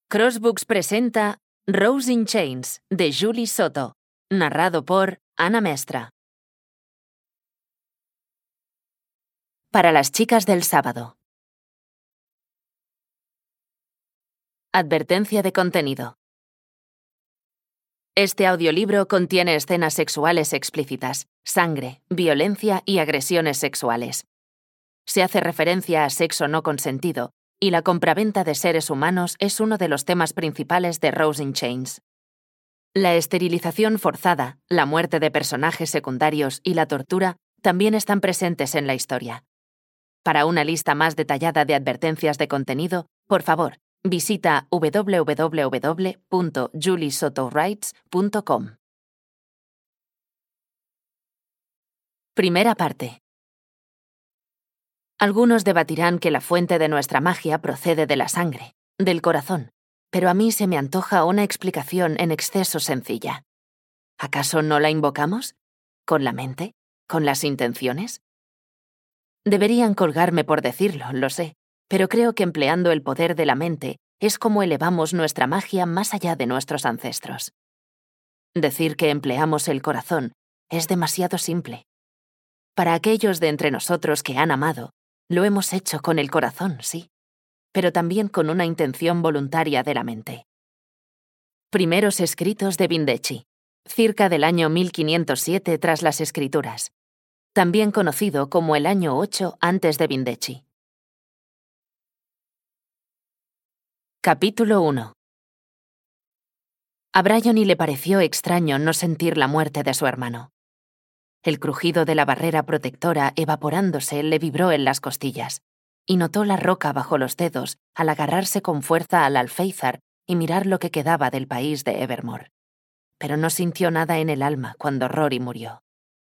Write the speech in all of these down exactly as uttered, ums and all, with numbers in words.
Crossbooks presenta Rose in Chains, de Julie Soto, narrado por Ana Mestra. Para las chicas del sábado. Advertencia de contenido. Este audiolibro contiene escenas sexuales explícitas, sangre, violencia y agresiones sexuales. Se hace referencia a sexo no consentido, y la compraventa de seres humanos es uno de los temas principales de Rose in Chains. La esterilización forzada, la muerte de personajes secundarios y la tortura también están presentes en la historia. Para una lista más detallada de advertencias de contenido, por favor, visita w w w punto julie soto writes punto com. Primera parte. Algunos debatirán que la fuente de nuestra magia procede de la sangre, del corazón, pero a mí se me antoja una explicación en exceso sencilla. ¿Acaso no la invocamos? ¿Con la mente? ¿Con las intenciones? Deberían colgarme por decirlo, lo sé, pero creo que empleando el poder de la mente es como elevamos nuestra magia más allá de nuestros ancestros. Decir que empleamos el corazón es demasiado simple. Para aquellos de entre nosotros que han amado, lo hemos hecho con el corazón, sí, pero también con una intención voluntaria de la mente. Primeros escritos de Vindechi, circa del año mil quinientos siete tras las escrituras, también conocido como el año ocho antes de Vindechi. Capítulo uno. A Bryony le pareció extraño no sentir la muerte de su hermano. El crujido de la barrera protectora evaporándose le vibró en las costillas, y notó la roca bajo los dedos al agarrarse con fuerza al alféizar y mirar lo que quedaba del país de Evermore. Pero no sintió nada en el alma cuando Rory murió.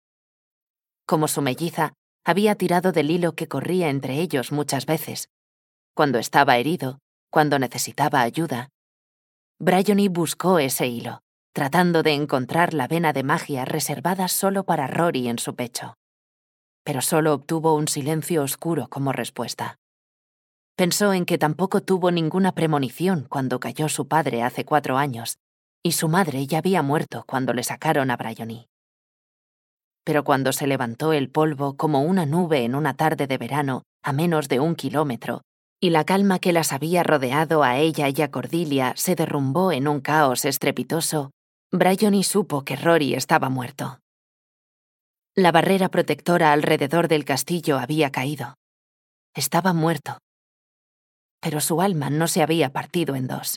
Como su melliza, había tirado del hilo que corría entre ellos muchas veces. Cuando estaba herido, cuando necesitaba ayuda, Bryony buscó ese hilo, tratando de encontrar la vena de magia reservada solo para Rory en su pecho. Pero solo obtuvo un silencio oscuro como respuesta. Pensó en que tampoco tuvo ninguna premonición cuando cayó su padre hace cuatro años, y su madre ya había muerto cuando le sacaron a Bryony. Pero cuando se levantó el polvo como una nube en una tarde de verano a menos de un kilómetro, y la calma que las había rodeado a ella y a Cordelia se derrumbó en un caos estrepitoso, Bryony supo que Rory estaba muerto. La barrera protectora alrededor del castillo había caído. Estaba muerto. Pero su alma no se había partido en dos.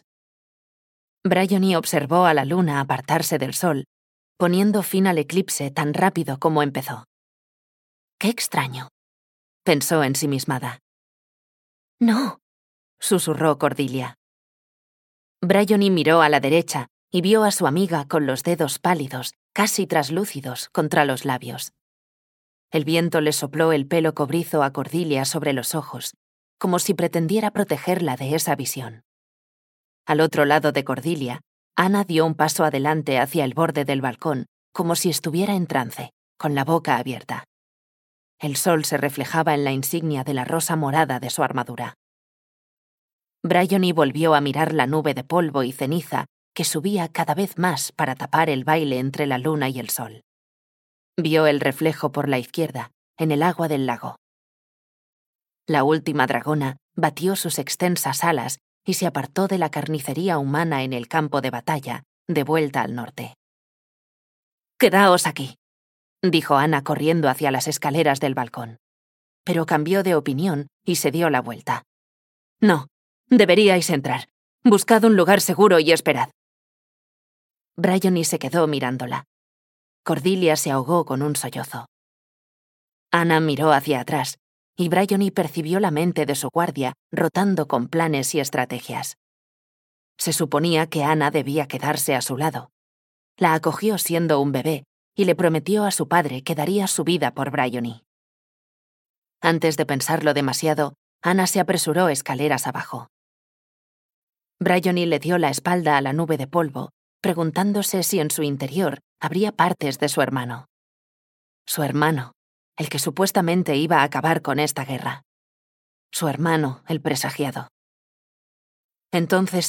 Bryony observó a la luna apartarse del sol, poniendo fin al eclipse tan rápido como empezó. «Qué extraño», pensó ensimismada. «No», susurró Cordelia. Bryony miró a la derecha y vio a su amiga con los dedos pálidos, casi traslúcidos, contra los labios. El viento le sopló el pelo cobrizo a Cordelia sobre los ojos, como si pretendiera protegerla de esa visión. Al otro lado de Cordelia, Ana dio un paso adelante hacia el borde del balcón, como si estuviera en trance, con la boca abierta. El sol se reflejaba en la insignia de la rosa morada de su armadura. Bryony volvió a mirar la nube de polvo y ceniza que subía cada vez más para tapar el baile entre la luna y el sol. Vio el reflejo por la izquierda, en el agua del lago. La última dragona batió sus extensas alas y se apartó de la carnicería humana en el campo de batalla, de vuelta al norte. «Quedaos aquí», dijo Ana corriendo hacia las escaleras del balcón. Pero cambió de opinión y se dio la vuelta. «No, deberíais entrar. Buscad un lugar seguro y esperad». Bryony se quedó mirándola. Cordelia se ahogó con un sollozo. Ana miró hacia atrás, y Bryony percibió la mente de su guardia rotando con planes y estrategias. Se suponía que Ana debía quedarse a su lado. La acogió siendo un bebé y le prometió a su padre que daría su vida por Bryony. Antes de pensarlo demasiado, Ana se apresuró escaleras abajo. Bryony le dio la espalda a la nube de polvo, preguntándose si en su interior habría partes de su hermano. Su hermano, el que supuestamente iba a acabar con esta guerra. Su hermano, el presagiado. Entonces